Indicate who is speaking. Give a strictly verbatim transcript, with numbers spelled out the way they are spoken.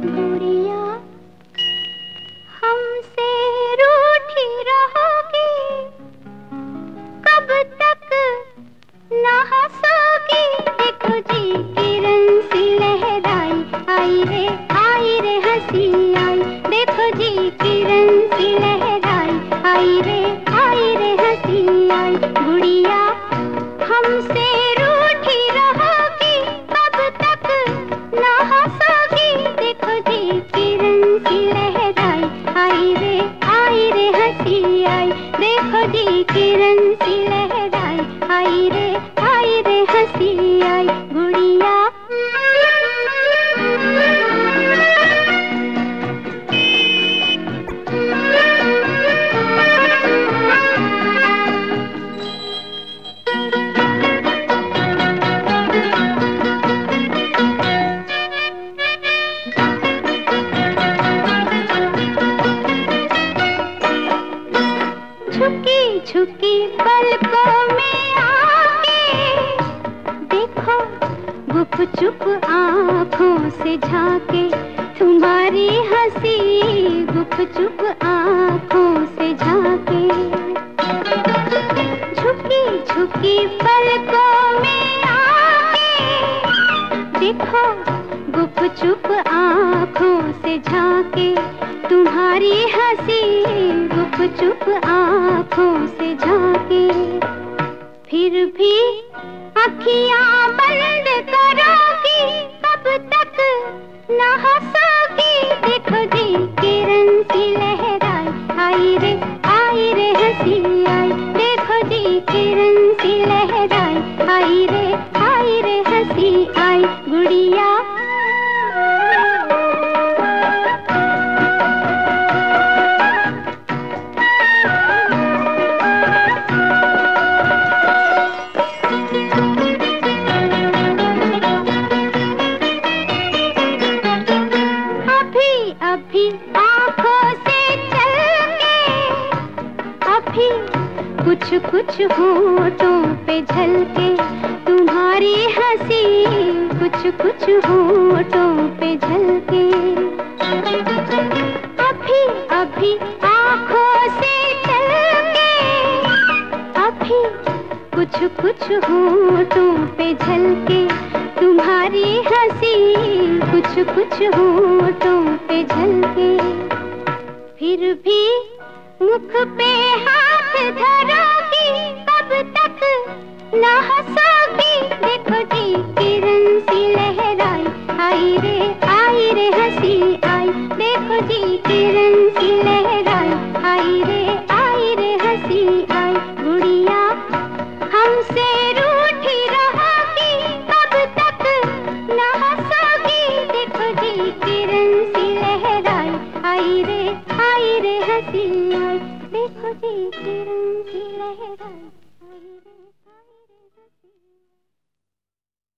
Speaker 1: गुड़िया हमसे रूठी रहोगी, कब तक ना हंसोगी। देखो जी किरण सी लहराई, आई रे आई रे हंसी आई। देखो जी किरण सी लहराई, आई रे आई रे हंसी आई। गुड़िया हमसे रूठी रहोगी, कब तक ना हंसोगी। देखो जी किरण सी लहराई, आई रे आई रे हंसी आई। देखो जी किरण सी लहराई, आई रे आई रे हंसी आई। गुड़िया झुकी झुकी पलकों में आके देखो, गुप चुप आँखों से झांके तुम्हारी हंसी, गुप चुप आँखों से झांके। झुकी झुकी पलकों में आके देखो, गुप चुप आँखों से झांके तुम्हारी हंसी, गुप चुप आँखों से झांके। फिर भी अखियाँ बंद करोगी, कब तक ना हंसोगी। देखो जी किरण सी लहराई, आई रे आई रे हंसी आई। देखो जी किरण सी लहराई, आई रे आई रे हंसी आई। गुड़िया अभी आँखों से चल के, अभी कुछ कुछ होठों पे झलके तुम्हारी हंसी, कुछ कुछ होठों पे झलके। अभी अभी आँखों से चल के, अभी कुछ कुछ होठों पे झलके तुम्हारी हंसी, कुछ कुछ होठों पे झलके। फिर भी मुख पे हाथ धरोगी, कब तक ना हंसोगी। देखो जी किरण सी लहराई, आई रे आई रे हंसी आई। देखो जी किरण सी लहराई, आई रे आई रे हंसी आई। गुड़िया हमसे रूठी रहोगी, कब तक ना हंसोगी। देखो जी किरण सी लहराई, आई रे आई रे हंसी आई। देखो जी किरण सी लहराई, आई रे आई